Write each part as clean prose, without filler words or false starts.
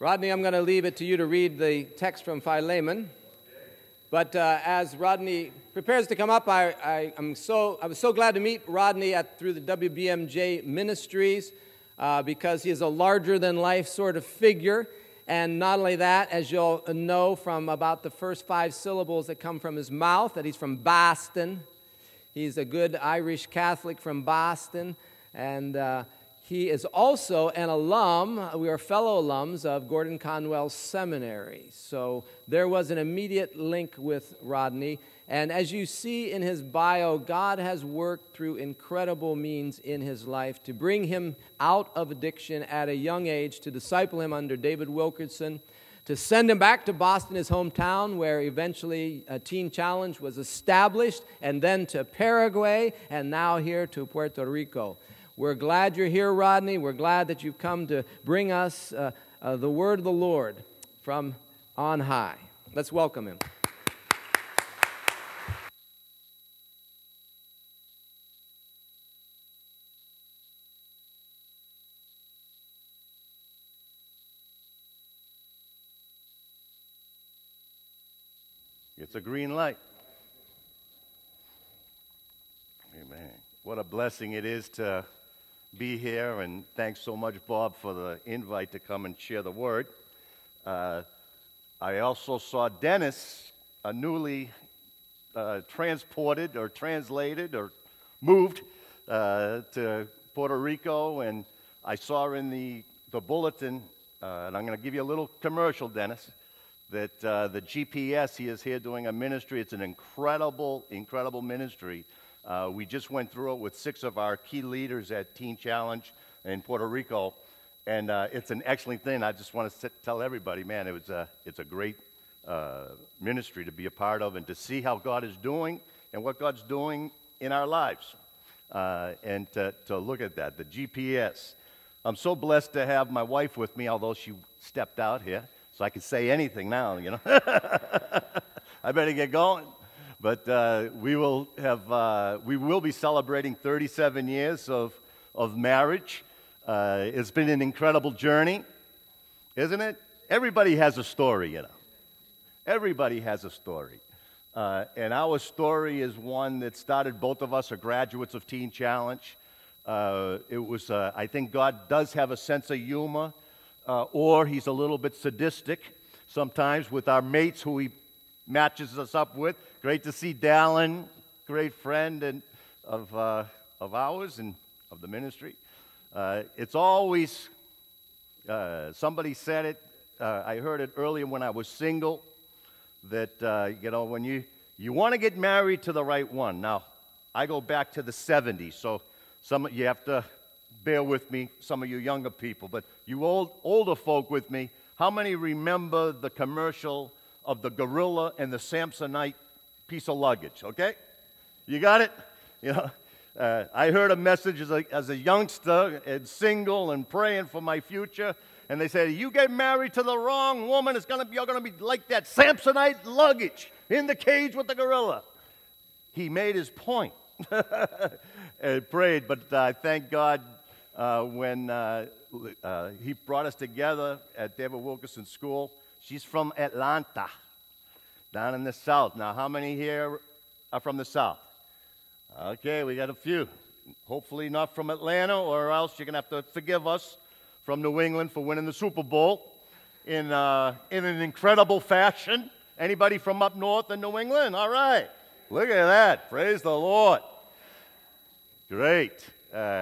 Rodney, I'm going to leave it to you to read the text from Philemon. But as Rodney prepares to come up, I was so glad to meet Rodney through the WBMJ Ministries because he is a larger-than-life sort of figure. And not only that, as you'll know from about the first 5 syllables that come from his mouth, that he's from Boston. He's a good Irish Catholic from Boston, and he is also an alum. We are fellow alums of Gordon Conwell Seminary. So there was an immediate link with Rodney. And as you see in his bio, God has worked through incredible means in his life to bring him out of addiction at a young age, to disciple him under David Wilkerson, to send him back to Boston, his hometown, where eventually a Teen Challenge was established, and then to Paraguay, and now here to Puerto Rico. We're glad you're here, Rodney. We're glad that you've come to bring us the word of the Lord from on high. Let's welcome him. It's a green light. Amen. What a blessing it is to be here, and thanks so much, Bob, for the invite to come and share the word. I also saw Dennis, a newly transported or translated or moved to Puerto Rico, and I saw in the bulletin, and I'm going to give you a little commercial, Dennis, that the GPS, he is here doing a ministry. It's an incredible, incredible ministry. We just went through it with 6 of our key leaders at Teen Challenge in Puerto Rico, and it's an excellent thing. I just want to tell everybody, man, it's a great ministry to be a part of and to see how God is doing and what God's doing in our lives, and to look at that, the GPS. I'm so blessed to have my wife with me, although she stepped out here, so I can say anything now, you know. I better get going. But we will be celebrating 37 years of marriage. It's been an incredible journey, isn't it? Everybody has a story, you know. Everybody has a story. And our story is one that started, both of us are graduates of Teen Challenge. I think God does have a sense of humor, or he's a little bit sadistic sometimes with our mates who he matches us up with. Great to see Dallin, great friend of ours and of the ministry. It's always, somebody said it, I heard it earlier when I was single, that, when you want to get married to the right one. Now, I go back to the 70s, so you have to bear with me, some of you younger people, but you older folk with me, how many remember the commercial of the gorilla and the Samsonite piece of luggage, okay? You got it? You know, I heard a message as a youngster and single and praying for my future, and they said, you get married to the wrong woman, you're going to be like that Samsonite luggage in the cage with the gorilla. He made his point and prayed, but thank God when he brought us together at David Wilkerson School. She's from Atlanta, down in the South. Now, how many here are from the South? Okay, we got a few. Hopefully not from Atlanta, or else you're going to have to forgive us from New England for winning the Super Bowl in an incredible fashion. Anybody from up north in New England? All right. Look at that. Praise the Lord. Great.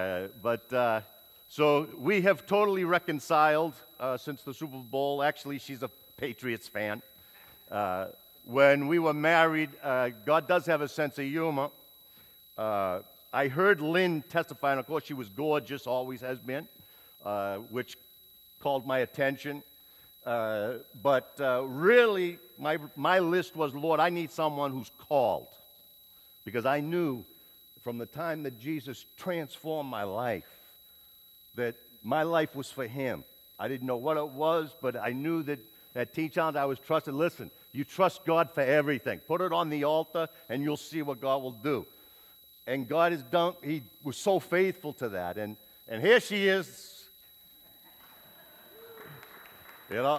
So we have totally reconciled since the Super Bowl. Actually, she's a Patriots fan. When we were married, God does have a sense of humor. I heard Lynn testify, and of course she was gorgeous, always has been, which called my attention. But really, my list was, Lord, I need someone who's called. Because I knew from the time that Jesus transformed my life, that my life was for him. I didn't know what it was, but I knew that at Teen Challenge I was trusted. Listen, you trust God for everything. Put it on the altar, and you'll see what God will do. And God has done, he was so faithful to that. And here she is. You know,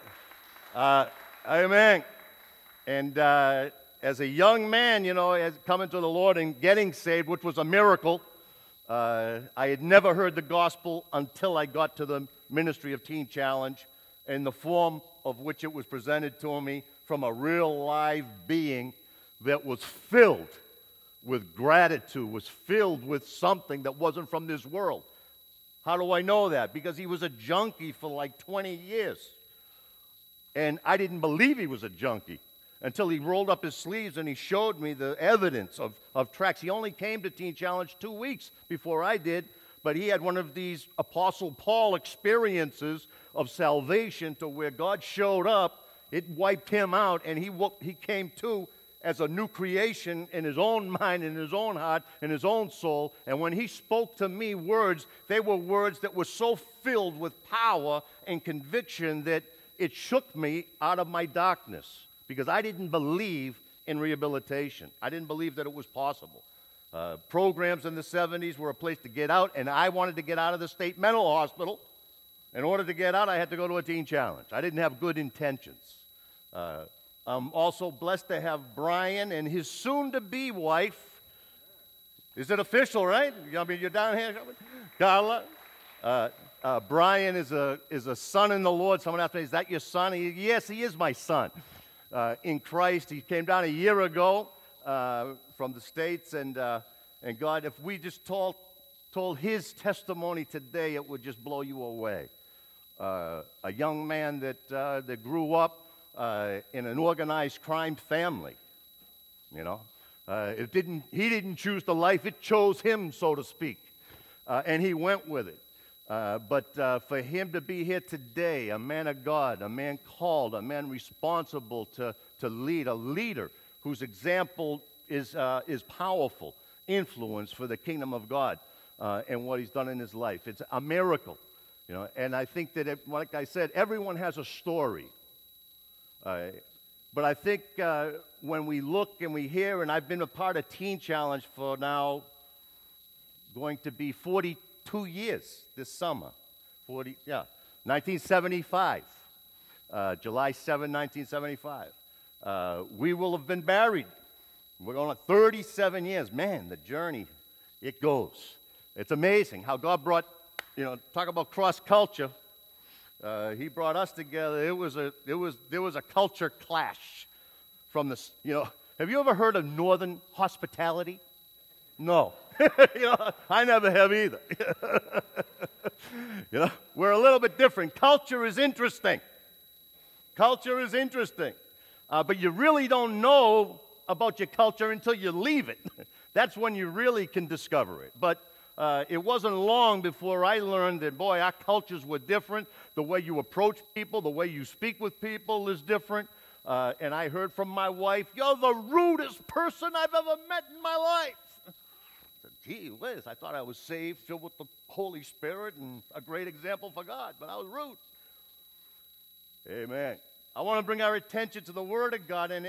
amen. And as a young man, you know, as coming to the Lord and getting saved, which was a miracle, I had never heard the gospel until I got to the ministry of Teen Challenge in the form of which it was presented to me from a real live being that was filled with gratitude, was filled with something that wasn't from this world. How do I know that? Because he was a junkie for like 20 years. And I didn't believe he was a junkie until he rolled up his sleeves and he showed me the evidence of tracks. He only came to Teen Challenge 2 weeks before I did, but he had one of these Apostle Paul experiences of salvation to where God showed up, it wiped him out, and he came to as a new creation in his own mind, in his own heart, in his own soul. And when he spoke to me words, they were words that were so filled with power and conviction that it shook me out of my darkness, because I didn't believe in rehabilitation. I didn't believe that it was possible. Programs in the 70s were a place to get out, and I wanted to get out of the state mental hospital. In order to get out, I had to go to a Teen Challenge. I didn't have good intentions. I'm also blessed to have Brian and his soon-to-be wife. Is it official, right? I mean, you're down here, Carla. Brian is a son in the Lord. Someone asked me, "Is that your son?" Yes, he is my son in Christ. He came down a year ago from the States, and God, if we just told his testimony today, it would just blow you away. A young man that grew up in an organized crime family, you know. He didn't choose the life, it chose him, so to speak, and he went with it. But for him to be here today, a man of God, a man called, a man responsible to lead, a leader whose example is powerful influence for the kingdom of God and what he's done in his life. It's a miracle, you know. And I think that, like I said, everyone has a story. But I think when we look and we hear, and I've been a part of Teen Challenge for now going to be 42 years this summer. 1975. July 7, 1975. We will have been married. We're going on 37 years. Man, the journey, it goes. It's amazing how God brought, you know, talk about cross-culture. He brought us together. There was a culture clash from the, you know. Have you ever heard of Northern hospitality? No. You know, I never have either. You know, we're a little bit different. Culture is interesting. Culture is interesting. But you really don't know about your culture until you leave it. That's when you really can discover it. But it wasn't long before I learned that, boy, our cultures were different. The way you approach people, the way you speak with people is different. And I heard from my wife, "You're the rudest person I've ever met in my life." I said, "Gee whiz, I thought I was saved, filled with the Holy Spirit, and a great example for God, but I was rude." Amen. I want to bring our attention to the Word of God and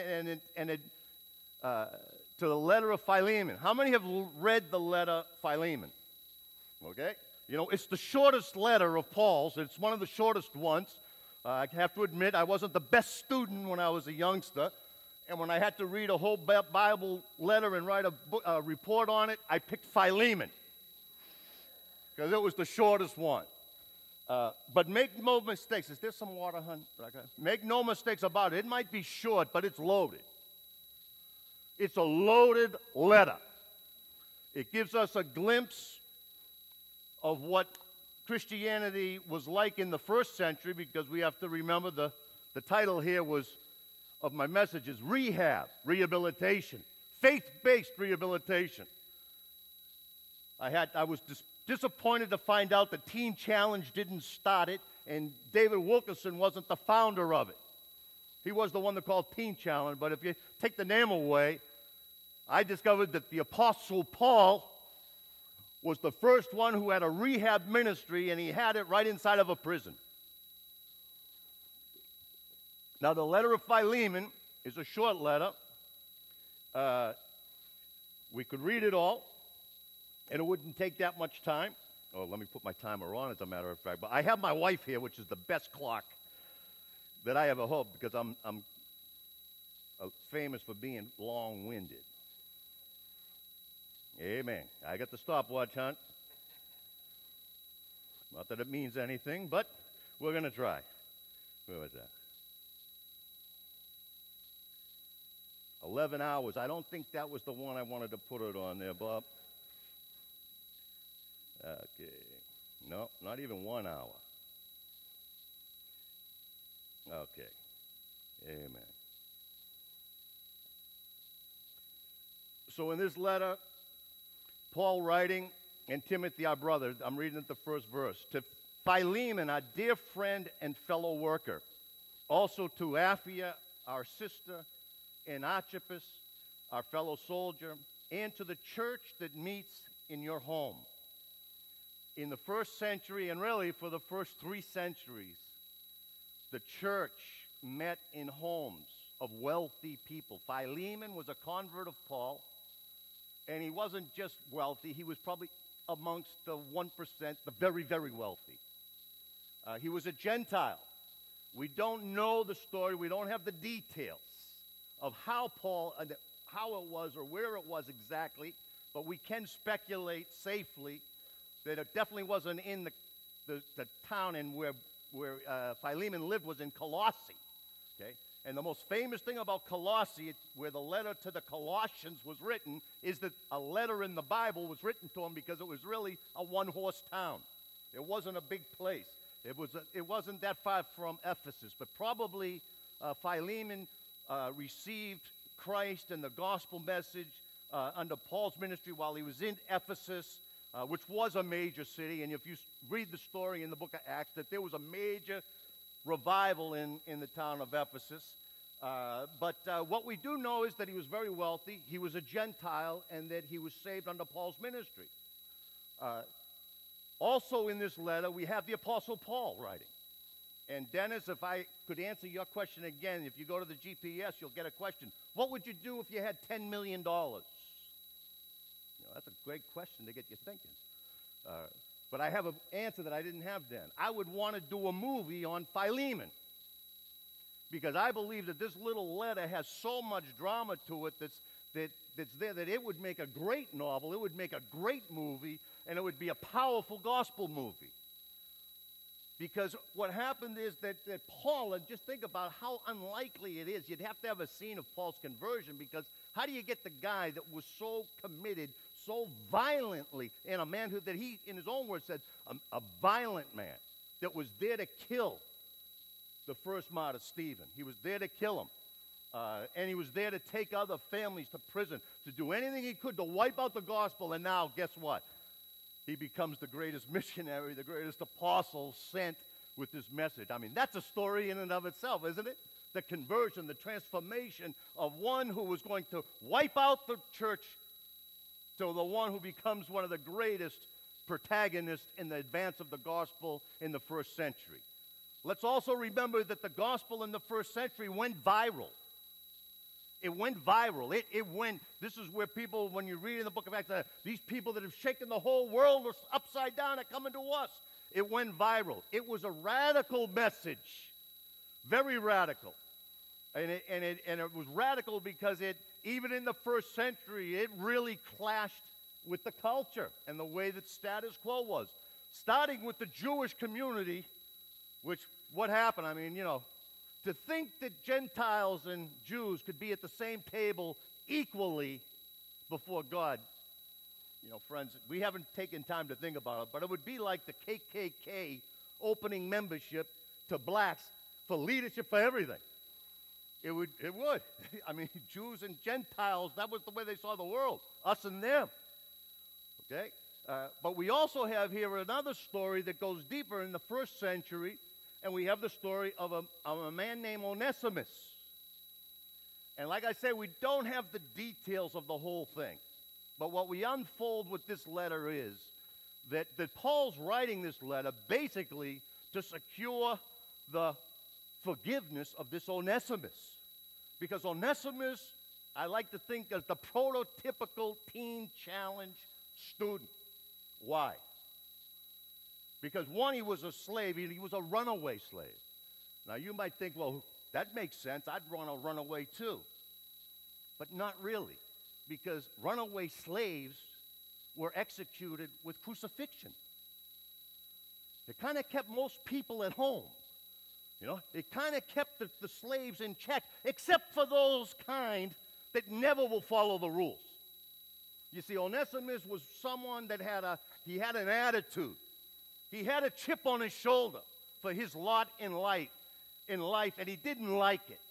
to the letter of Philemon. How many have read the letter Philemon? Okay? You know, it's the shortest letter of Paul's. It's one of the shortest ones. I have to admit, I wasn't the best student when I was a youngster. And when I had to read a whole Bible letter and write a report on it, I picked Philemon, because it was the shortest one. But make no mistakes. Is there some water, hon? Okay. Make no mistakes about it. It might be short, but it's loaded. It's a loaded letter. It gives us a glimpse of what Christianity was like in the first century, because we have to remember the title here of my message is rehabilitation, faith-based rehabilitation. I was disappointed to find out the Teen Challenge didn't start it, and David Wilkerson wasn't the founder of it. He was the one that called Teen Challenge, but if you take the name away, I discovered that the Apostle Paul was the first one who had a rehab ministry, and he had it right inside of a prison. Now, the letter of Philemon is a short letter. We could read it all, and it wouldn't take that much time. Oh, let me put my timer on, as a matter of fact. But I have my wife here, which is the best clock. that I ever hope, because I'm famous for being long-winded. Amen. I got the stopwatch, Hunt. Not that it means anything, but we're going to try. Where was that? 11 hours. I don't think that was the one I wanted to put it on there, Bob. Okay. No, not even 1 hour. Okay. Amen. So in this letter, Paul writing, and Timothy, our brother, I'm reading at the first verse, to Philemon, our dear friend and fellow worker, also to Apphia, our sister, and Archippus, our fellow soldier, and to the church that meets in your home. In the first century, and really for the first 3 centuries, the church met in homes of wealthy people. Philemon was a convert of Paul, and he wasn't just wealthy, he was probably amongst the 1%, the very, very wealthy. He was a Gentile. We don't know the story, we don't have the details of how Paul, how it was or where it was exactly, but we can speculate safely that it definitely wasn't in the town and where Philemon lived was in Colossae. Okay? And the most famous thing about Colossae, where the letter to the Colossians was written, is that a letter in the Bible was written to them because it was really a one-horse town. It wasn't a big place. It wasn't that far from Ephesus, but probably Philemon received Christ and the gospel message under Paul's ministry while he was in Ephesus, which was a major city. And if you read the story in the book of Acts, that there was a major revival in the town of Ephesus. But what we do know is that he was very wealthy, he was a Gentile, and that he was saved under Paul's ministry. Also in this letter, we have the Apostle Paul writing. And Dennis, if I could answer your question again, if you go to the GPS, you'll get a question. What would you do if you had $10 million? That's a great question to get you thinking. But I have an answer that I didn't have then. I would want to do a movie on Philemon, because I believe that this little letter has so much drama to it that's there that it would make a great novel, it would make a great movie, and it would be a powerful gospel movie. Because what happened is that Paul, and just think about how unlikely it is, you'd have to have a scene of Paul's conversion, because how do you get the guy that was so committed, so violently, and a man that he, in his own words, said, a violent man, that was there to kill the first martyr, Stephen. He was there to kill him. And he was there to take other families to prison, to do anything he could to wipe out the gospel, and now, guess what? He becomes the greatest missionary, the greatest apostle sent with this message. I mean, that's a story in and of itself, isn't it? The conversion, the transformation of one who was going to wipe out the church to the one who becomes one of the greatest protagonists in the advance of the gospel in the first century. Let's also remember that the gospel in the first century went viral. It went viral. It went, this is where people, when you read in the book of Acts, these people that have shaken the whole world upside down are coming to us. It went viral. It was a radical message, very radical. And it was radical because even in the first century, it really clashed with the culture and the way that status quo was. Starting with the Jewish community, which, what happened? I mean, to think that Gentiles and Jews could be at the same table equally before God, friends, we haven't taken time to think about it, but it would be like the KKK opening membership to blacks for leadership for everything. It would. I mean, Jews and Gentiles, that was the way they saw the world, us and them. Okay? But we also have here another story that goes deeper in the first century, and we have the story of a man named Onesimus. And like I say, we don't have the details of the whole thing. But what we unfold with this letter is that Paul's writing this letter basically to secure the forgiveness of this Onesimus. Because Onesimus, I like to think as the prototypical teen challenge student. Why? Because one, he was a slave, he was a runaway slave. Now, you might think, well, that makes sense. I'd want to run away too. But not really, because runaway slaves were executed with crucifixion. It kind of kept most people at home. You know, it kind of kept the slaves in check, except for those kind that never will follow the rules. You see, Onesimus was someone that had an attitude. He had a chip on his shoulder for his lot in life, and he didn't like it.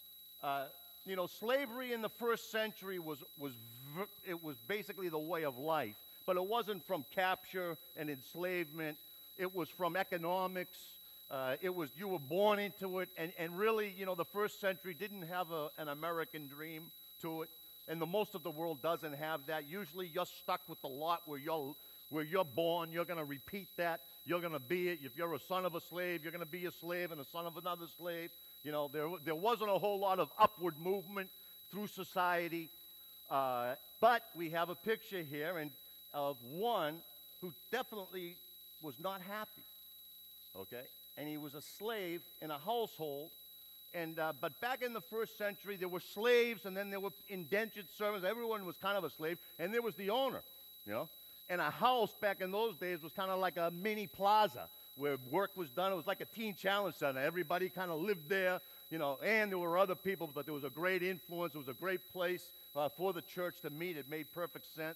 You know, slavery in the first century was basically the way of life, but it wasn't from capture and enslavement. It was from economics. You were born into it, and really, you know, the first century didn't have an American dream to it, and most of the world doesn't have that. Usually, you're stuck with the lot where you're born. You're going to repeat that. You're going to be it. If you're a son of a slave, you're going to be a slave and a son of another slave. You know, there wasn't a whole lot of upward movement through society, but we have a picture here of one who definitely was not happy. Okay. And he was a slave in a household. But back in the first century, there were slaves, and then there were indentured servants. Everyone was kind of a slave, and there was the owner, you know. And a house back in those days was kind of like a mini plaza where work was done. It was like a teen challenge center. Everybody kind of lived there, you know, and there were other people, but there was a great influence. It was a great place for the church to meet. It made perfect sense.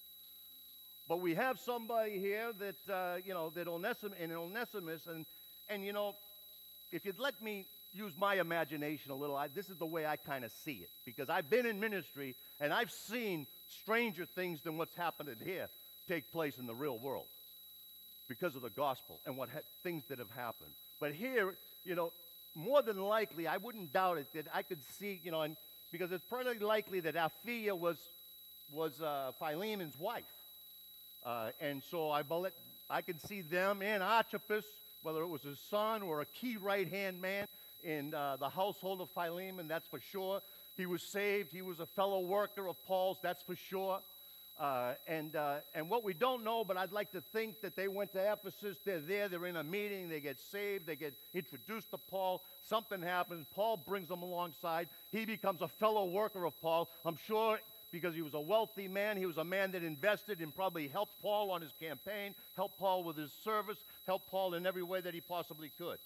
But we have somebody here that, you know, that Onesimus, and, you know, if you'd let me use my imagination a little, this is the way I kind of see it. Because I've been in ministry, and I've seen stranger things than what's happening here take place in the real world because of the gospel and things that have happened. But here, you know, more than likely, I wouldn't doubt it, that I could see, you know, and because it's pretty likely that Apphia was Philemon's wife. And so I can see them and Archippus, whether it was his son or a key right-hand man in the household of Philemon, that's for sure. He was saved. He was a fellow worker of Paul's, that's for sure. And what we don't know, but I'd like to think that they went to Ephesus. They're there. They're in a meeting. They get saved. They get introduced to Paul. Something happens. Paul brings them alongside. He becomes a fellow worker of Paul. I'm sure because he was a wealthy man. He was a man that invested and probably helped Paul on his campaign, helped Paul with his service, helped Paul in every way that he possibly could.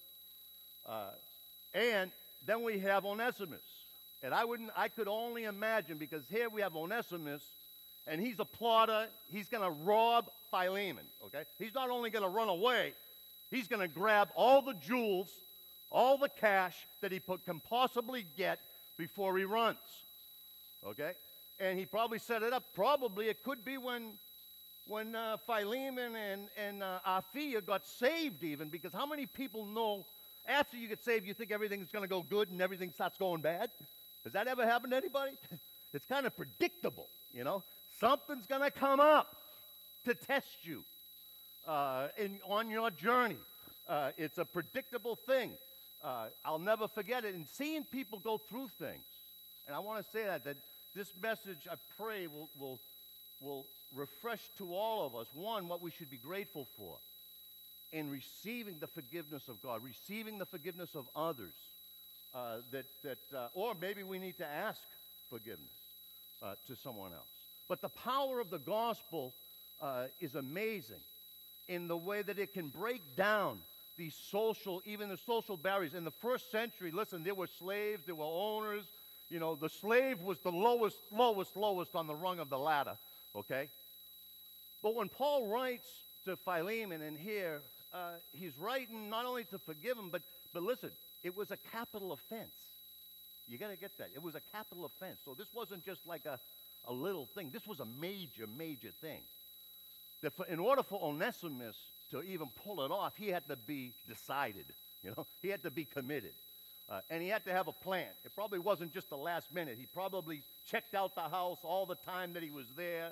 And then we have Onesimus. And I could only imagine, because here we have Onesimus, and he's a plotter. He's going to rob Philemon, okay? He's not only going to run away, he's going to grab all the jewels, all the cash that he can possibly get before he runs, okay? And he probably set it up. Probably it could be when Philemon and Apphia got saved even, because how many people know after you get saved you think everything's going to go good and everything starts going bad? Has that ever happened to anybody? It's kind of predictable, you know? Something's going to come up to test you on your journey. It's a predictable thing. I'll never forget it. And seeing people go through things, and I want to say that this message, I pray, will refresh to all of us, one, what we should be grateful for in receiving the forgiveness of God, receiving the forgiveness of others, or maybe we need to ask forgiveness to someone else. But the power of the gospel is amazing in the way that it can break down these even the social barriers. In the first century, listen, there were slaves, there were owners. You know, the slave was the lowest on the rung of the ladder, okay? But when Paul writes to Philemon in here, he's writing not only to forgive him, but listen, it was a capital offense. You got to get that. It was a capital offense. So this wasn't just like a little thing. This was a major, major thing. That in order for Onesimus to even pull it off, he had to be decided. You know, he had to be committed. And he had to have a plan. It probably wasn't just the last minute. He probably checked out the house all the time that he was there,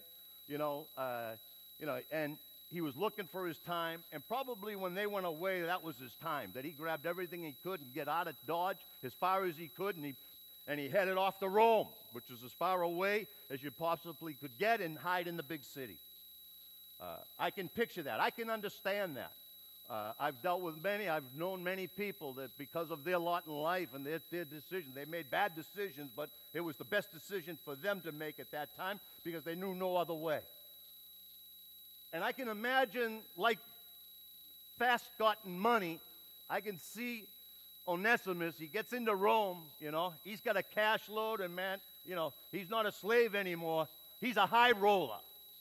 and he was looking for his time. And probably when they went away, that was his time, that he grabbed everything he could and get out of Dodge as far as he could, and he headed off to Rome, which is as far away as you possibly could get, and hide in the big city. I can picture that. I can understand that. I've dealt with many, I've known many people that because of their lot in life and their decisions, they made bad decisions, but it was the best decision for them to make at that time because they knew no other way. And I can imagine, like fast-gotten money, I can see Onesimus, he gets into Rome, he's got a cash load, and man, he's not a slave anymore. He's a high roller.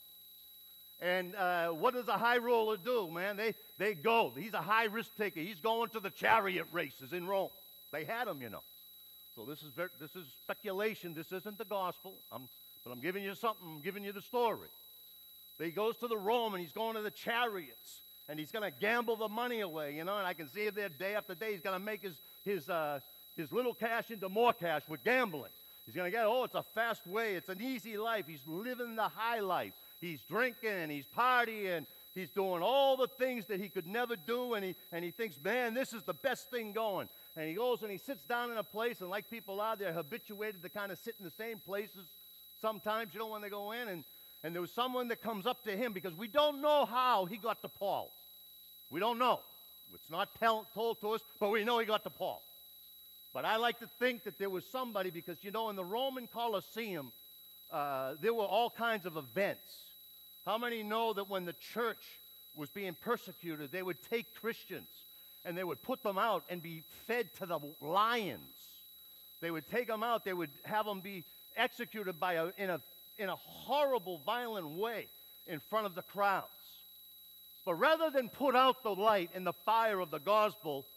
And what does a high roller do, man? They go. He's a high risk taker. He's going to the chariot races in Rome. They had him, So this is speculation. This isn't the gospel. But I'm giving you something. I'm giving you the story. He goes to the Rome, and he's going to the chariots, and he's going to gamble the money away, And I can see it there day after day. He's going to make his little cash into more cash with gambling. He's going to get, it's a fast way. It's an easy life. He's living the high life. He's drinking, he's partying, he's doing all the things that he could never do, and he thinks, man, this is the best thing going. And he goes and he sits down in a place, and like people are, they're habituated to kind of sit in the same places sometimes, when they go in. And there was someone that comes up to him, because we don't know how he got to Paul. We don't know. It's not told to us, but we know he got to Paul. But I like to think that there was somebody, because, in the Roman Colosseum, there were all kinds of events. How many know that when the church was being persecuted, they would take Christians and they would put them out and be fed to the lions? They would take them out. They would have them be executed in a horrible, violent way in front of the crowds. But rather than put out the light and the fire of the gospel,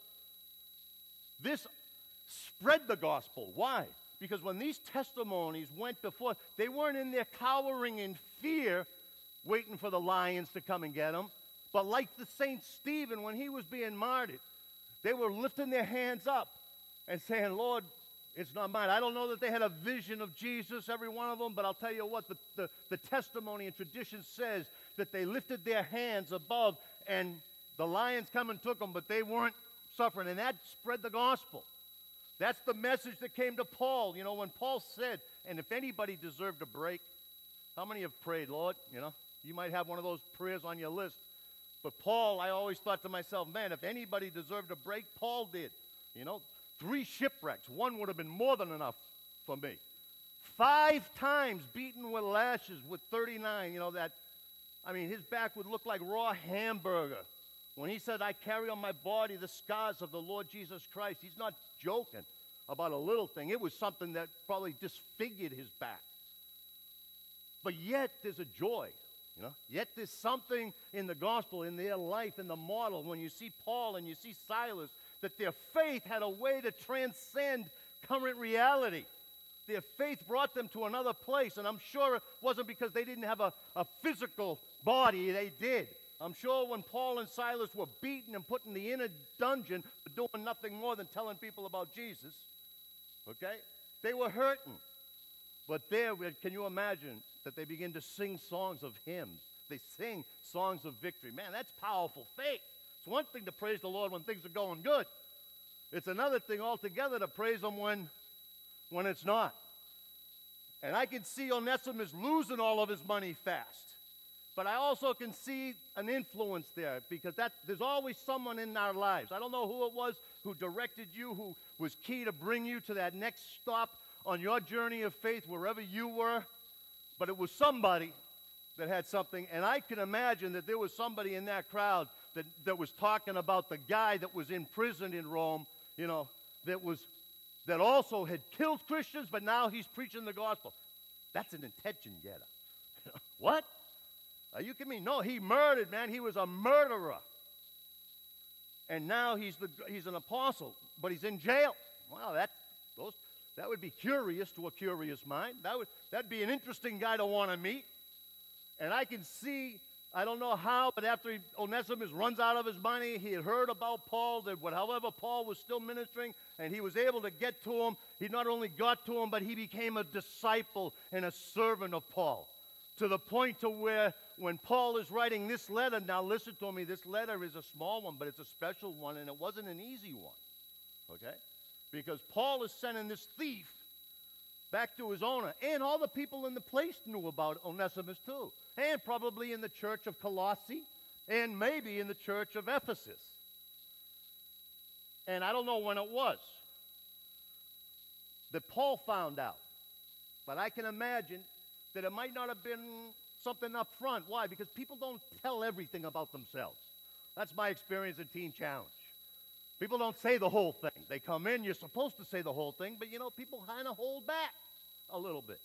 this spread the gospel. Why? Because when these testimonies went before, they weren't in there cowering in fear, waiting for the lions to come and get them. But like the Saint Stephen, when he was being martyred, they were lifting their hands up and saying, Lord, it's not mine. I don't know that they had a vision of Jesus, every one of them, but I'll tell you what, the testimony and tradition says that they lifted their hands above, and the lions come and took them, but they weren't suffering, and that spread the gospel. That's the message that came to Paul. When Paul said, and if anybody deserved a break, how many have prayed, Lord? You might have one of those prayers on your list. But Paul, I always thought to myself, man, if anybody deserved a break, Paul did. 3 shipwrecks. One would have been more than enough for me. 5 times beaten with lashes with 39. His back would look like raw hamburger. When he said, I carry on my body the scars of the Lord Jesus Christ, he's not joking about a little thing. It was something that probably disfigured his back. But yet there's a joy, Yet there's something in the gospel, in their life, in the model, when you see Paul and you see Silas, that their faith had a way to transcend current reality. Their faith brought them to another place, and I'm sure it wasn't because they didn't have a physical body. They did. I'm sure when Paul and Silas were beaten and put in the inner dungeon, doing nothing more than telling people about Jesus, they were hurting. But there, can you imagine that they begin to sing songs of hymns? They sing songs of victory. Man, that's powerful faith. It's one thing to praise the Lord when things are going good. It's another thing altogether to praise him when it's not. And I can see Onesimus losing all of his money fast. But I also can see an influence there, because there's always someone in our lives. I don't know who it was who directed you, who was key to bring you to that next stop on your journey of faith, wherever you were. But it was somebody that had something. And I can imagine that there was somebody in that crowd that was talking about the guy that was in prison in Rome, that also had killed Christians, but now he's preaching the gospel. That's an attention getter. What? Are you kidding me? No, he murdered, man. He was a murderer. And now he's an apostle, but he's in jail. Wow, that would be curious to a curious mind. That'd be an interesting guy to want to meet. And I can see, I don't know how, but after Onesimus runs out of his money, he had heard about Paul, that however Paul was still ministering, and he was able to get to him. He not only got to him, but he became a disciple and a servant of Paul. To the point to where when Paul is writing this letter, now listen to me, this letter is a small one, but it's a special one, and it wasn't an easy one. Because Paul is sending this thief back to his owner. And all the people in the place knew about Onesimus too. And probably in the church of Colossae. and maybe in the church of Ephesus. And I don't know when it was that Paul found out. But I can imagine that it might not have been something up front. Why? Because people don't tell everything about themselves. That's my experience in Teen Challenge. People don't say the whole thing. They come in, you're supposed to say the whole thing, but people kind of hold back a little bit.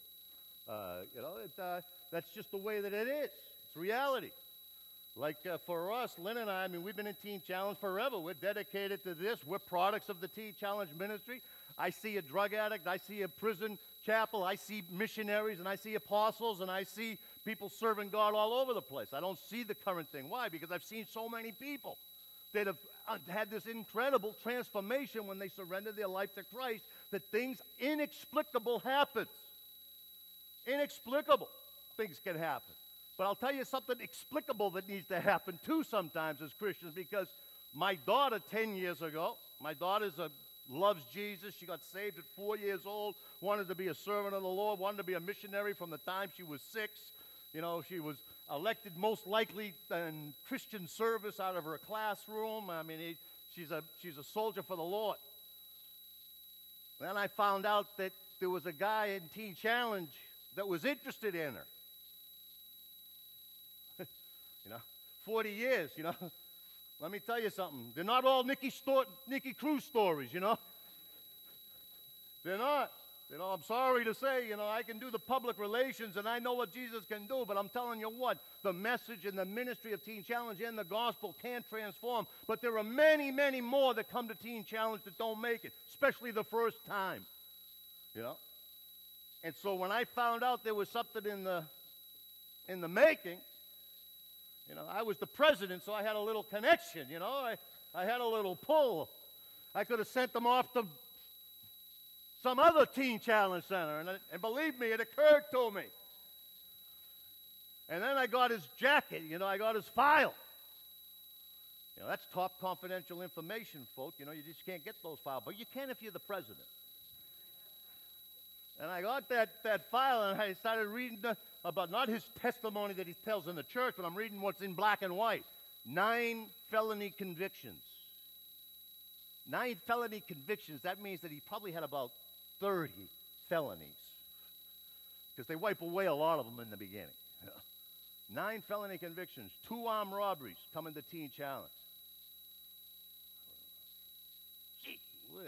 That's just the way that it is. It's reality. Like for us, Lynn and I mean, we've been in Teen Challenge forever. We're dedicated to this. We're products of the Teen Challenge ministry. I see a drug addict. I see a prison chapel. I see missionaries, and I see apostles, and I see people serving God all over the place. I don't see the current thing. Why? Because I've seen so many people that have had this incredible transformation when they surrendered their life to Christ that things inexplicable happens. Inexplicable things can happen. But I'll tell you something explicable that needs to happen too sometimes as Christians, because my daughter 10 years ago, my daughter loves Jesus. She got saved at 4 years old, wanted to be a servant of the Lord, wanted to be a missionary from the time she was 6. She was elected most likely in Christian service out of her classroom. I mean, she's a soldier for the Lord. Then I found out that there was a guy in Teen Challenge that was interested in her. 40 years, Let me tell you something. They're not all Nicky Cruz stories, They're not. I'm sorry to say, I can do the public relations and I know what Jesus can do, but I'm telling you what, the message and the ministry of Teen Challenge and the gospel can transform. But there are many, many more that come to Teen Challenge that don't make it, especially the first time, And so when I found out there was something in the making, I was the president, so I had a little connection, I had a little pull. I could have sent them off to some other Teen Challenge center, and believe me, it occurred to me. And then I got his jacket, I got his file. That's top confidential information, folks. You just can't get those files, but you can if you're the president. And I got that file, and I started reading about not his testimony that he tells in the church, but I'm reading what's in black and white. 9 felony convictions. 9 felony convictions. That means that he probably had about 30 felonies, because they wipe away a lot of them in the beginning. 9 felony convictions, 2 armed robberies coming to Teen Challenge. Gee whiz,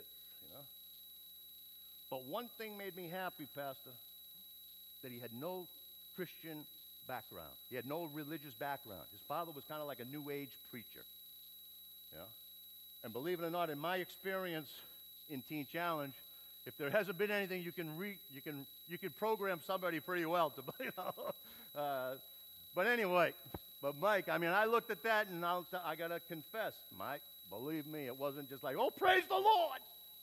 But one thing made me happy, Pastor, that he had no Christian background. He had no religious background. His father was kind of like a New Age preacher. And believe it or not, in my experience in Teen Challenge, if there hasn't been anything, you can program somebody pretty well to, but anyway, Mike, I looked at that and I gotta confess, Mike, believe me, it wasn't just like, oh, praise the Lord.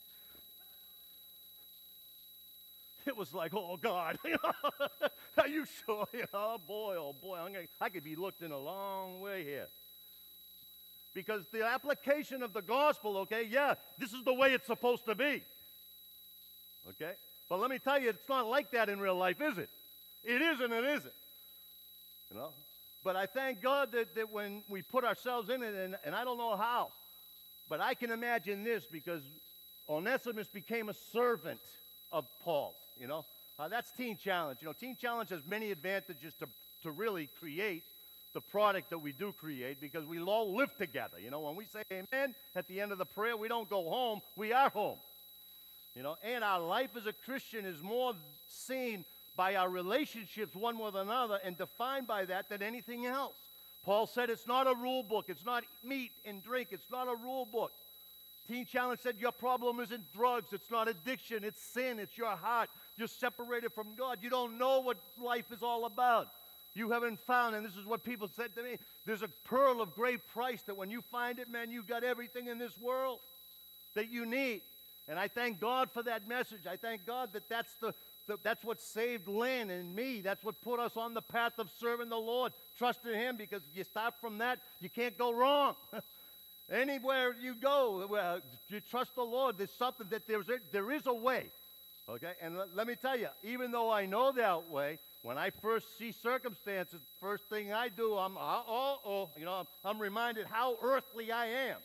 It was like, oh, God, are you sure? Oh, boy, I could be looked in a long way here. Because the application of the gospel, okay, this is the way it's supposed to be. Okay? But let me tell you, it's not like that in real life, is it? It is and it isn't. But I thank God that when we put ourselves in it, and I don't know how, but I can imagine this, because Onesimus became a servant of Paul's, That's Teen Challenge. Teen Challenge has many advantages to really create the product that we do create, because we all live together. When we say amen at the end of the prayer, we don't go home, we are home. And our life as a Christian is more seen by our relationships one with another and defined by that than anything else. Paul said it's not a rule book. It's not meat and drink. It's not a rule book. Teen Challenge said your problem isn't drugs. It's not addiction. It's sin. It's your heart. You're separated from God. You don't know what life is all about. You haven't found, and this is what people said to me, there's a pearl of great price that when you find it, man, you've got everything in this world that you need. And I thank God for that message. I thank God that that's what saved Lynn and me. That's what put us on the path of serving the Lord, trusting Him, because if you start from that, you can't go wrong. Anywhere you go, you trust the Lord. There's something that there is a way. Okay? And let me tell you, even though I know that way, when I first see circumstances, first thing I do, I'm reminded how earthly I am.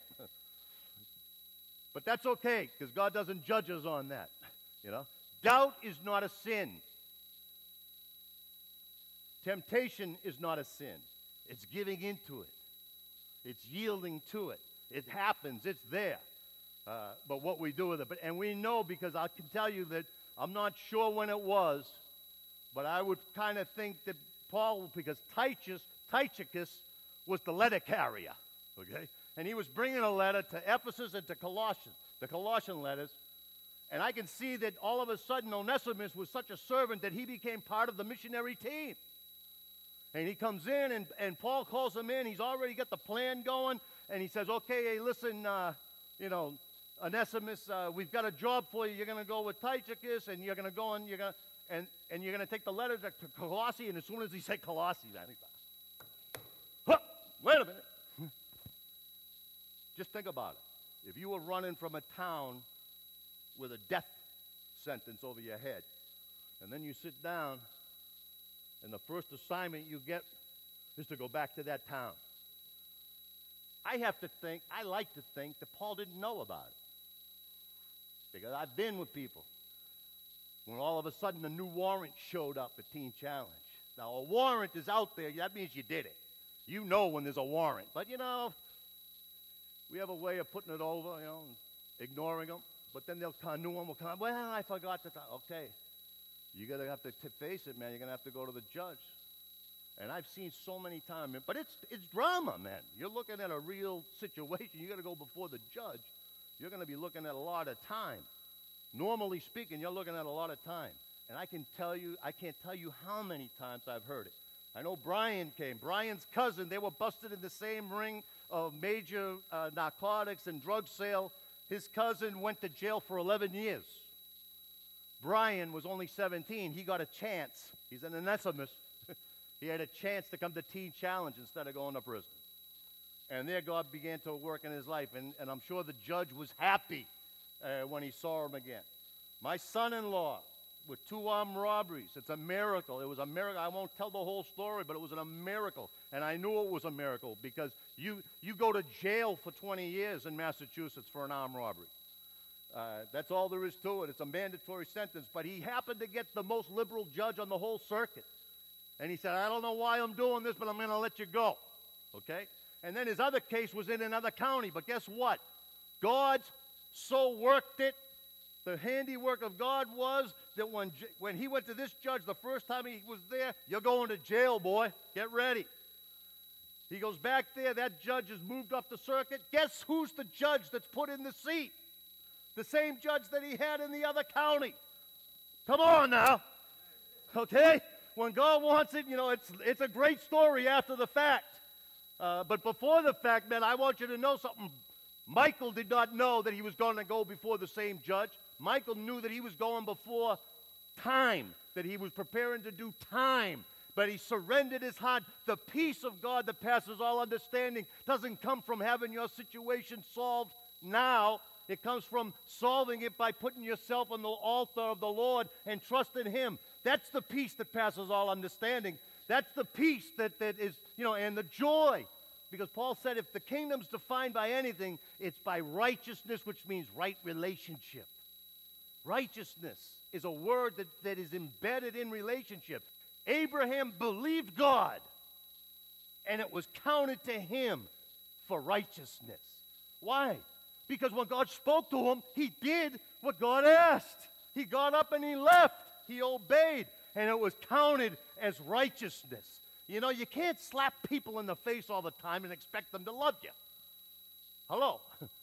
But that's okay, because God doesn't judge us on that. Doubt is not a sin. Temptation is not a sin. It's giving into it. It's yielding to it. It happens. It's there. But what we do with it. And we know, because I can tell you that I'm not sure when it was, but I would kind of think that Paul, because Tychicus was the letter carrier, okay? And he was bringing a letter to Ephesus and to Colossians, the Colossian letters. And I can see that all of a sudden Onesimus was such a servant that he became part of the missionary team. And he comes in, and Paul calls him in. He's already got the plan going. And he says, okay, hey, listen, Onesimus, we've got a job for you. You're going to go with Tychicus, and you're going to go and you're going to take the letter to Colossae. And as soon as he said Colossae, man, he thought, wait a minute. Just think about it. If you were running from a town with a death sentence over your head, and then you sit down, and the first assignment you get is to go back to that town. I like to think that Paul didn't know about it. Because I've been with people when all of a sudden a new warrant showed up at Teen Challenge. Now, a warrant is out there. That means you did it. You know when there's a warrant. But, we have a way of putting it over, and ignoring them. But then a new one will come. Well, I forgot to talk. Okay. You're going to have to face it, man. You're going to have to go to the judge. And I've seen so many times. But it's drama, man. You're looking at a real situation. You got to go before the judge. You're going to be looking at a lot of time. Normally speaking, you're looking at a lot of time. And I can't tell you how many times I've heard it. I know Brian came. Brian's cousin, they were busted in the same ring of major narcotics and drug sale. His cousin went to jail for 11 years. Brian was only 17. He got a chance. He's an Onesimus. He had a chance to come to Teen Challenge instead of going to prison. And there God began to work in his life. And I'm sure the judge was happy when he saw him again. My son-in-law with 2 armed robberies. It's a miracle. It was a miracle. I won't tell the whole story, but it was a miracle. And I knew it was a miracle because you go to jail for 20 years in Massachusetts for an armed robbery. That's all there is to it. It's a mandatory sentence. But he happened to get the most liberal judge on the whole circuit. And he said, I don't know why I'm doing this, but I'm going to let you go. Okay? And then his other case was in another county. But guess what? God so worked it. The handiwork of God was that when he went to this judge the first time he was there, you're going to jail, boy. Get ready. He goes back there. That judge has moved up the circuit. Guess who's the judge that's put in the seat? The same judge that he had in the other county. Come on now. Okay? When God wants it, it's a great story after the fact. But before the fact, man, I want you to know something. Michael did not know that he was going to go before the same judge. Michael knew that he was going before time, that he was preparing to do time. But he surrendered his heart. The peace of God that passes all understanding doesn't come from having your situation solved now. It comes from solving it by putting yourself on the altar of the Lord and trusting Him. That's the peace that passes all understanding. That's the peace that is, and the joy. Because Paul said if the kingdom's defined by anything, it's by righteousness, which means right relationship. Righteousness is a word that is embedded in relationship. Abraham believed God, and it was counted to him for righteousness. Why? Because when God spoke to him, he did what God asked. He got up and he left. He obeyed, and it was counted as righteousness. You can't slap people in the face all the time and expect them to love you. Hello?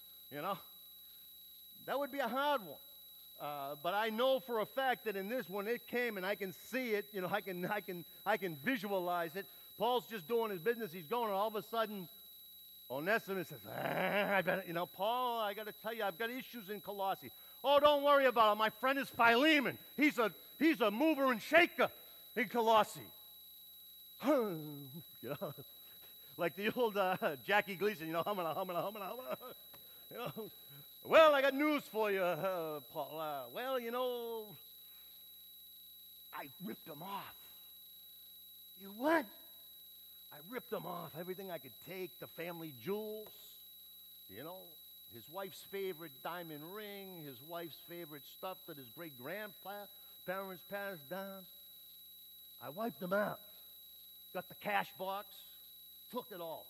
That would be a hard one. But I know for a fact that in this, when it came and I can see it, I can visualize it. Paul's just doing his business. He's going, and all of a sudden, Onesimus says, Paul, I got to tell you, I've got issues in Colossae. Oh, don't worry about it. My friend is Philemon. He's a mover and shaker in Colossae. Like the old Jackie Gleason, humming. Well, I got news for you, Paul. I ripped him off. You went. I ripped them off, everything I could take, the family jewels, you know, his wife's favorite diamond ring, his wife's favorite stuff that his great-grandparents passed down. I wiped them out, got the cash box, took it all.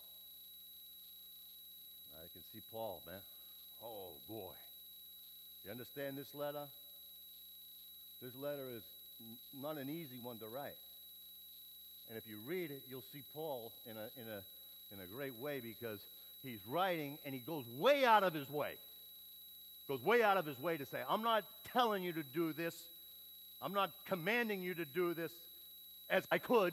I can see Paul, man. Oh, boy. You understand this letter? This letter is not an easy one to write. And if you read it, you'll see Paul in a great way, because he's writing and he goes way out of his way. Goes way out of his way to say, I'm not telling you to do this. I'm not commanding you to do this as I could.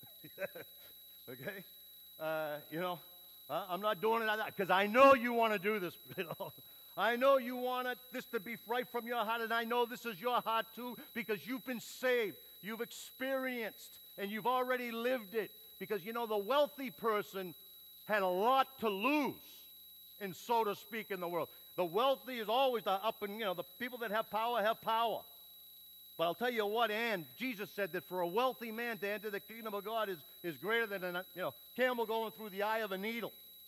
Okay? I'm not doing it because I know you want to do this. I know you want this to be right from your heart, and I know this is your heart too, because you've been saved. You've experienced, and you've already lived it. Because, the wealthy person had a lot to lose, and so to speak, in the world. The wealthy is always the people that have power have power. But I'll tell you what, and Jesus said that for a wealthy man to enter the kingdom of God is greater than a camel going through the eye of a needle.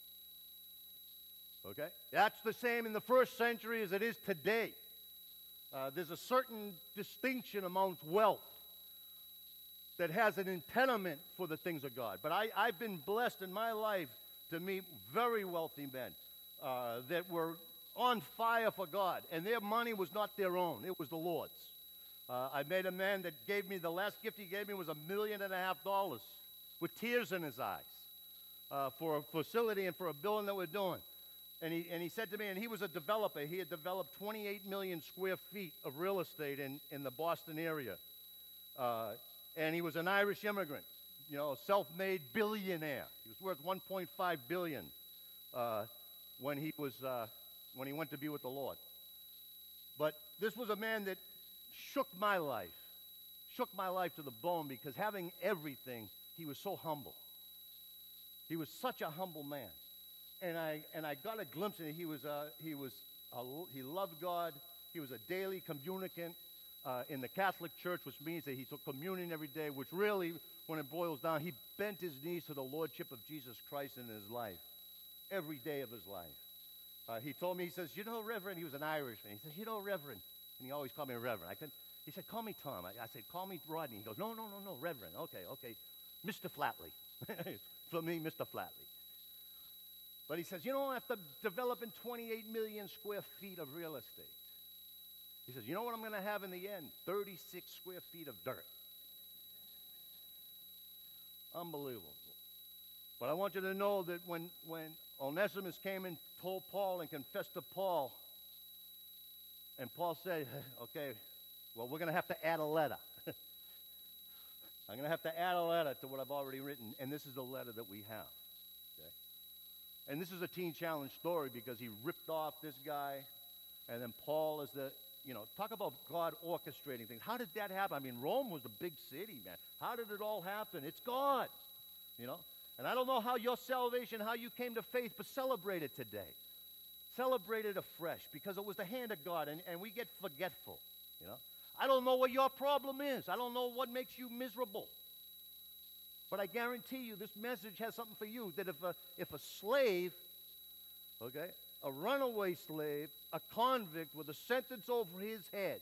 Okay? That's the same in the first century as it is today. There's a certain distinction amongst wealth that has an impediment for the things of God. But I've been blessed in my life to meet very wealthy men that were on fire for God, and their money was not their own. It was the Lord's. I met a man that gave me, the last gift he gave me was $1.5 million with tears in his eyes for a facility and for a building that we're doing. And he said to me, and he was a developer. He had developed 28 million square feet of real estate in the Boston area. And he was an Irish immigrant, a self-made billionaire. He was worth $1.5 billion when he went to be with the Lord. But this was a man that shook my life to the bone, because having everything, he was so humble. He was such a humble man. And I got a glimpse of it. He loved God. He was a daily communicant in the Catholic Church, which means that he took communion every day, which really, when it boils down, he bent his knees to the lordship of Jesus Christ in his life, every day of his life. He told me, he says, Reverend, he was an Irishman. He says, Reverend, and he always called me Reverend. He said, call me Tom. I said, call me Rodney. He goes, no, Reverend. Okay, Mr. Flatley. For me, Mr. Flatley. But he says, after developing 28 million square feet of real estate, he says, what I'm going to have in the end? 36 square feet of dirt. Unbelievable. But I want you to know that when Onesimus came and told Paul and confessed to Paul, and Paul said, okay, well, we're going to have to add a letter. I'm going to have to add a letter to what I've already written, and this is the letter that we have. Okay? And this is a Teen Challenge story, because he ripped off this guy, and then Paul is talk about God orchestrating things. How did that happen? I mean, Rome was a big city, man. How did it all happen? It's God, And I don't know how your salvation, how you came to faith, but celebrate it today. Celebrate it afresh, because it was the hand of God, and we get forgetful, I don't know what your problem is. I don't know what makes you miserable. But I guarantee you this message has something for you, that if a slave, okay, a runaway slave, a convict with a sentence over his head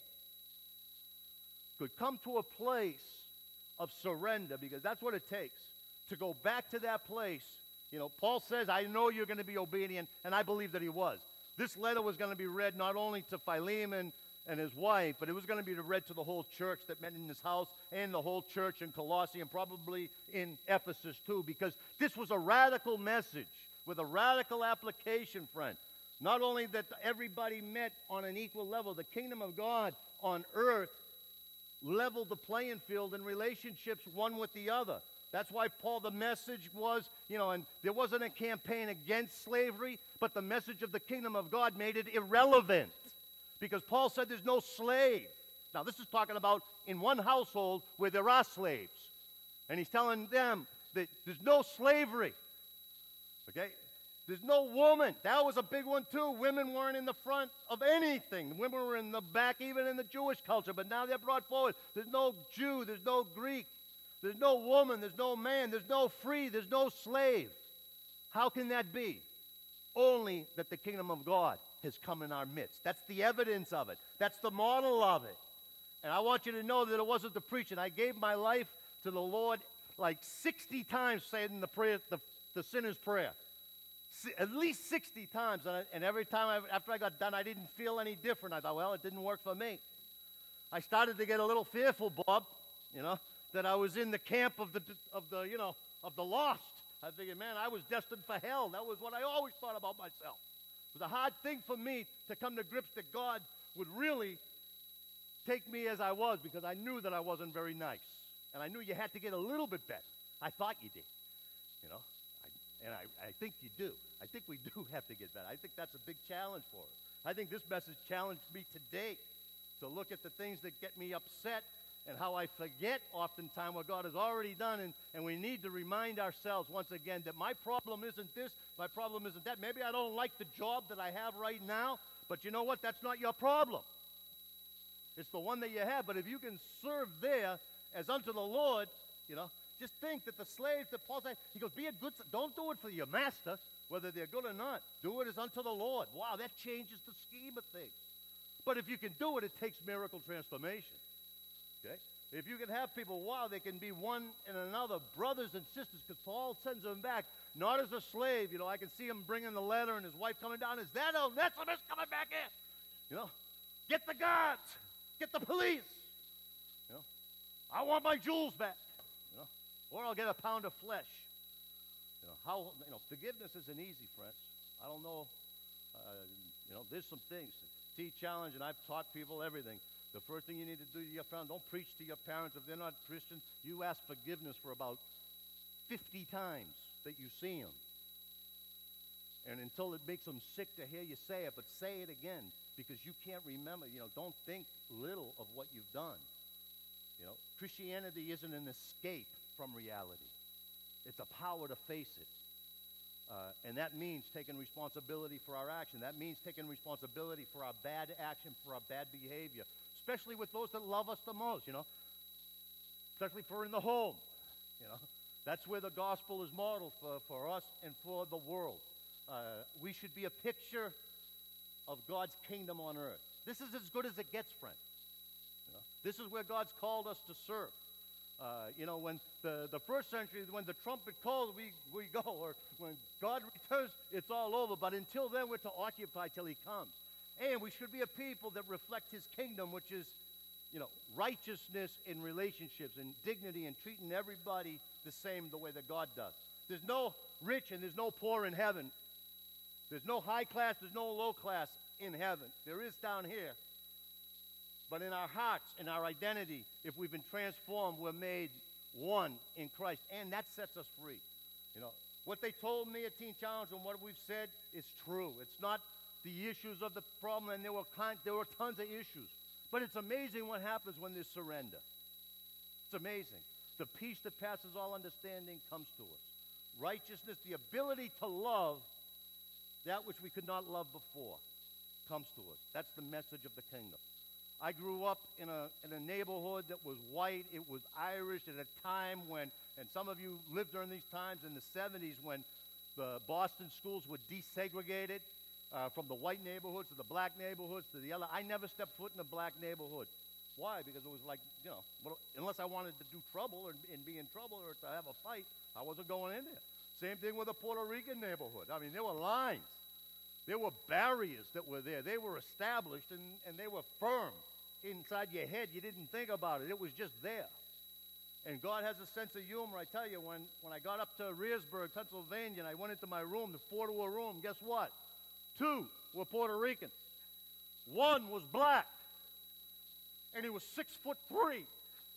could come to a place of surrender, because that's what it takes, to go back to that place. Paul says, I know you're going to be obedient, and I believe that he was. This letter was going to be read not only to Philemon and his wife, but it was going to be read to the whole church that met in his house, and the whole church in Colossae, and probably in Ephesus too, because this was a radical message with a radical application, friend. Not only that everybody met on an equal level, the kingdom of God on earth leveled the playing field in relationships one with the other. That's why Paul, the message was, and there wasn't a campaign against slavery, but the message of the kingdom of God made it irrelevant. Because Paul said there's no slave. Now, this is talking about in one household where there are slaves. And he's telling them that there's no slavery. Okay? There's no woman. That was a big one, too. Women weren't in the front of anything. Women were in the back, even in the Jewish culture. But now they're brought forward. There's no Jew. There's no Greek. There's no woman, there's no man, there's no free, there's no slave. How can that be? Only that the kingdom of God has come in our midst. That's the evidence of it. That's the model of it. And I want you to know that it wasn't the preaching. I gave my life to the Lord like 60 times, saying the prayer, the sinner's prayer. At least 60 times. And every time after I got done, I didn't feel any different. I thought, well, it didn't work for me. I started to get a little fearful, Bob, that I was in the camp of the lost. I figured, man, I was destined for hell. That was what I always thought about myself. It was a hard thing for me to come to grips that God would really take me as I was, because I knew that I wasn't very nice. And I knew you had to get a little bit better. I thought you did. I think you do. I think we do have to get better. I think that's a big challenge for us. I think this message challenged me today to look at the things that get me upset and how I forget oftentimes what God has already done. And we need to remind ourselves once again that my problem isn't this, my problem isn't that. Maybe I don't like the job that I have right now, but you know what? That's not your problem. It's the one that you have. But if you can serve there as unto the Lord, just think that the slaves that Paul said, he goes, be a good, don't do it for your master, whether they're good or not. Do it as unto the Lord. Wow, that changes the scheme of things. But if you can do it, it takes miracle transformation. Okay? If you can have people, wow, they can be one and another, brothers and sisters, because Paul sends them back, not as a slave. I can see him bringing the letter and his wife coming down. Is that Onesimus coming back in? Get the guards. Get the police. I want my jewels back. Or I'll get a pound of flesh. Forgiveness isn't easy, friends. I don't know. There's some things. T-challenge, and I've taught people everything. The first thing you need to do to your parents, don't preach to your parents if they're not Christians. You ask forgiveness for about 50 times that you see them. And until it makes them sick to hear you say it, but say it again, because you can't remember. Don't think little of what you've done. Christianity isn't an escape from reality. It's a power to face it. And that means taking responsibility for our action. That means taking responsibility for our bad action, for our bad behavior, especially with those that love us the most, especially for in the home. That's where the gospel is modeled for us and for the world. We should be a picture of God's kingdom on earth. This is as good as it gets, friend. This is where God's called us to serve. When the first century, when the trumpet calls, we go. Or when God returns, it's all over. But until then, we're to occupy till he comes. And we should be a people that reflect his kingdom, which is, righteousness in relationships and dignity and treating everybody the same the way that God does. There's no rich and there's no poor in heaven. There's no high class, there's no low class in heaven. There is down here. But in our hearts, in our identity, if we've been transformed, we're made one in Christ. And that sets us free. What they told me at Teen Challenge and what we've said is true. It's not the issues of the problem, and there were tons of issues. But it's amazing what happens when there's surrender. It's amazing. The peace that passes all understanding comes to us. Righteousness, the ability to love that which we could not love before, comes to us. That's the message of the kingdom. I grew up in a neighborhood that was white. It was Irish at a time when, and some of you lived during these times in the 70s when the Boston schools were desegregated from the white neighborhoods to the black neighborhoods to the other. I never stepped foot in a black neighborhood. Why? Because it was like, unless I wanted to do trouble and be in trouble or to have a fight, I wasn't going in there. Same thing with the Puerto Rican neighborhood. I mean, there were lines. There were barriers that were there. They were established, and they were firm. Inside your head, you didn't think about it. It was just there. And God has a sense of humor. I tell you, when I got up to Rearsburg, Pennsylvania, and I went into my room, the 4-to-a room, guess what? 2 were Puerto Ricans. 1 was black. And he was 6'3".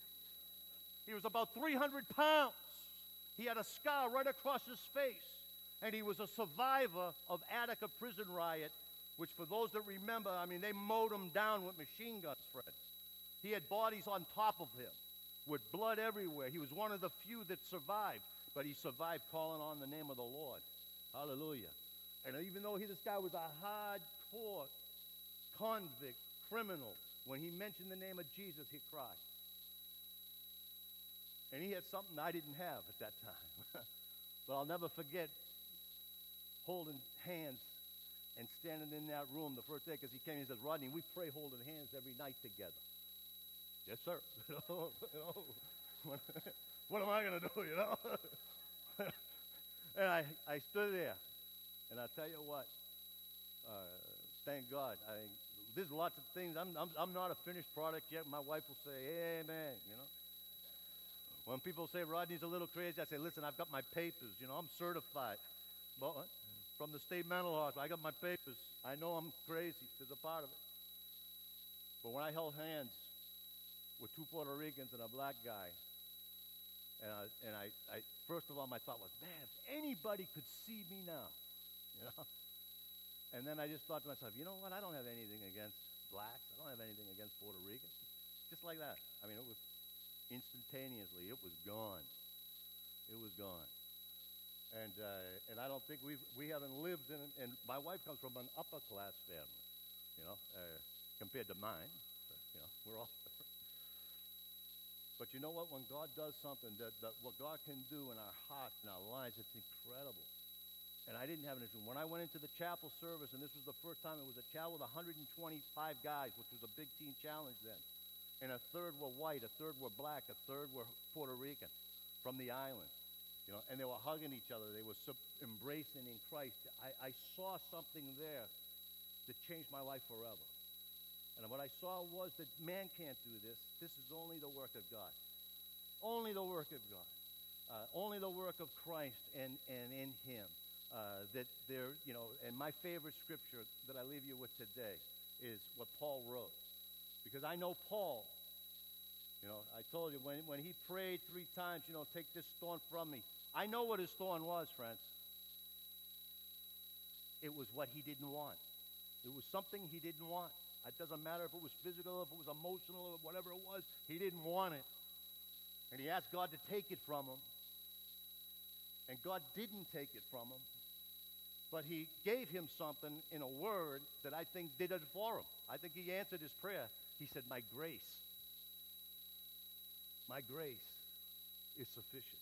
He was about 300 pounds. He had a scar right across his face. And he was a survivor of Attica prison riot, which for those that remember, I mean, they mowed him down with machine guns, Fred. He had bodies on top of him with blood everywhere. He was one of the few that survived, but he survived calling on the name of the Lord. Hallelujah. And even though this guy was a hardcore convict, criminal, when he mentioned the name of Jesus, he cried. And he had something I didn't have at that time. But I'll never forget holding hands and standing in that room the first day, because he came and he says, Rodney, we pray holding hands every night together. Yes, sir. What am I going to do, And I stood there, and I tell you what, thank God. There's lots of things. I'm not a finished product yet. My wife will say, amen, When people say Rodney's a little crazy, I say, listen, I've got my papers. I'm certified. But from the state mental hospital, I got my papers. I know I'm crazy. There's a part of it. But when I held hands with two Puerto Ricans and a black guy, and I first of all, my thought was, man, if anybody could see me now, And then I just thought to myself, you know what? I don't have anything against blacks. I don't have anything against Puerto Ricans. Just like that. I mean, it was instantaneously. It was gone. It was gone. And I don't think we haven't lived in, and my wife comes from an upper class family, compared to mine. So, we're all different. But you know what? When God does something, that what God can do in our hearts and our lives, it's incredible. And I didn't have an issue. When I went into the chapel service, and this was the first time, it was a chapel with 125 guys, which was a big teen challenge then. And a third were white, a third were black, a third were Puerto Rican from the island. And they were hugging each other. They were embracing in Christ. I saw something there that changed my life forever. And what I saw was that man can't do this. This is only the work of God. Only the work of God. Only the work of Christ and in Him. That there, and my favorite scripture that I leave you with today is what Paul wrote. Because I know Paul, I told you, when he prayed 3 times, take this thorn from me. I know what his thorn was, friends. It was what he didn't want. It was something he didn't want. It doesn't matter if it was physical, if it was emotional, or whatever it was. He didn't want it. And he asked God to take it from him. And God didn't take it from him. But he gave him something in a word that I think did it for him. I think he answered his prayer. He said, my grace is sufficient.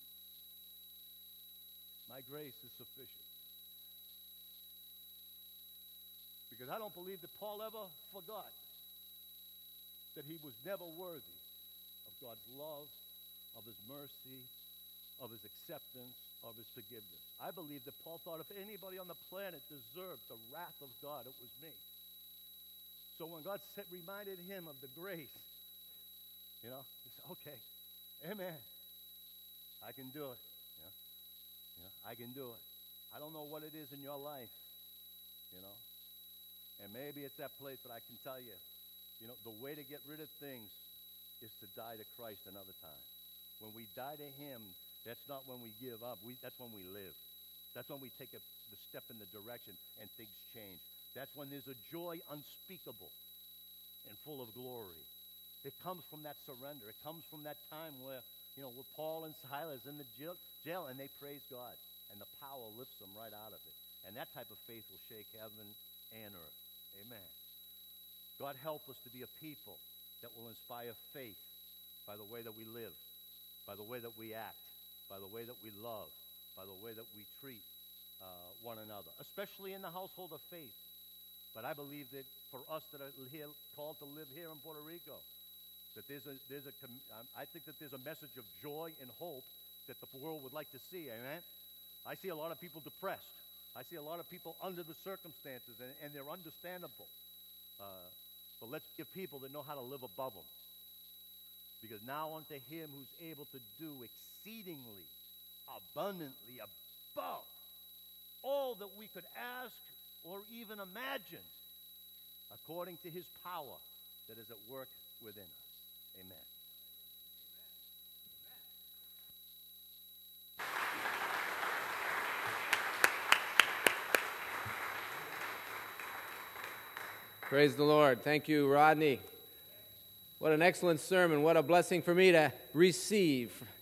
My grace is sufficient. Because I don't believe that Paul ever forgot that he was never worthy of God's love, of his mercy, of his acceptance, of his forgiveness. I believe that Paul thought if anybody on the planet deserved the wrath of God, it was me. So when God reminded him of the grace, he said, okay, amen. I can do it. I can do it. I don't know what it is in your life, and maybe it's that place, but I can tell you, the way to get rid of things is to die to Christ another time. When we die to Him, that's not when we give up. That's when we live. That's when we take the step in the direction and things change. That's when there's a joy unspeakable and full of glory. It comes from that surrender. It comes from that time where, with Paul and Silas in the jail, and they praise God. And the power lifts them right out of it. And that type of faith will shake heaven and earth. Amen. God help us to be a people that will inspire faith by the way that we live, by the way that we act, by the way that we love, by the way that we treat one another, especially in the household of faith. But I believe that for us that are here, called to live here in Puerto Rico, that I think that there's a message of joy and hope that the world would like to see. Amen. I see a lot of people depressed. I see a lot of people under the circumstances, and they're understandable. But let's give people that know how to live above them. Because now unto Him who's able to do exceedingly, abundantly, above all that we could ask or even imagine, according to His power that is at work within us. Amen. Praise the Lord. Thank you, Rodney. What an excellent sermon. What a blessing for me to receive